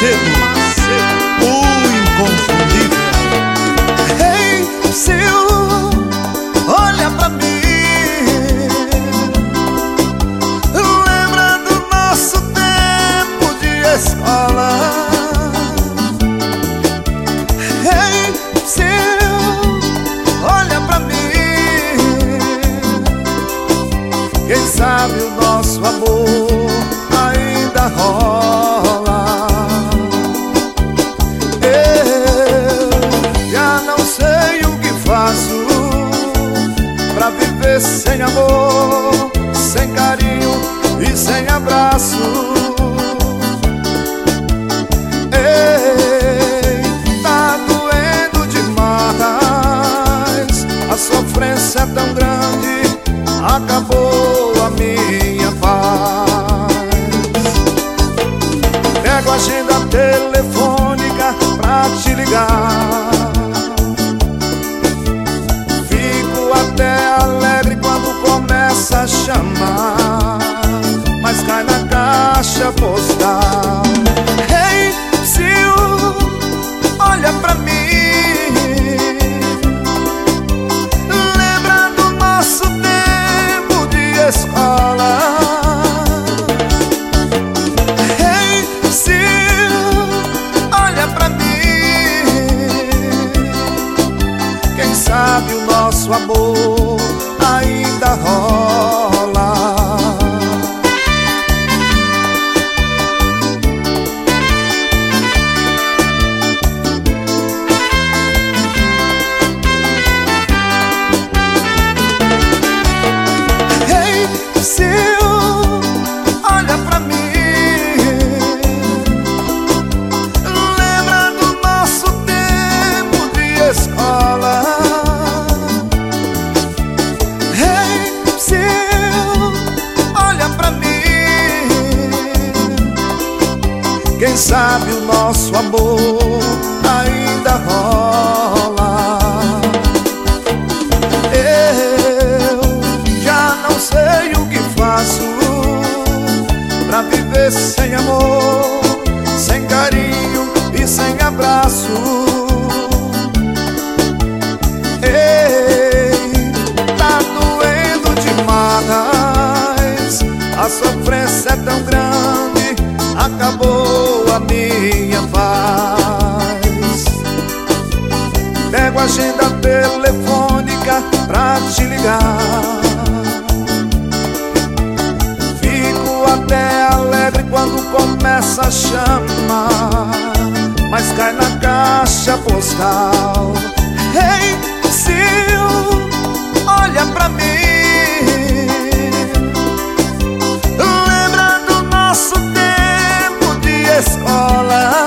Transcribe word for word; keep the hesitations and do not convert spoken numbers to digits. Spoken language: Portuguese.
Macedo, o inconfundível. Ei, Sil, olha pra mim. Lembra do nosso tempo de escola. Ei, Sil, olha pra mim. Quem sabe o nosso amor ainda rola. Eu já não sei o que faço pra viver sem amor, sem carinho e sem abraço. Ei, tá doendo demais, a sofrência é tão grande, acabou a minha paz. Pego a agenda telefônica pra te ligar. Fico até alegre quando começa a chamar, mas cai na caixa postal. Ei, Sil, olha pra mim. Lembra do nosso tempo de escola. Ei, Sil, olha pra mim. Quem sabe o nosso amor ainda rola. Ei, Sil, olha pra mim. Lembra do nosso tempo de escola. Ei, Sil, olha pra mim. Quem sabe o nosso amor ainda rola. Eu já não sei o que faço pra viver sem amor, sem carinho e sem abraço. Ei, tá doendo demais, a sofrência é tão grande, acabou a minha paz. Pego a agenda telefônica pra te ligar. Fico até alegre quando começa a chamar, mas cai na caixa postal. Ei, Sil, olha pra mim. Lembra do nosso tempo de escola.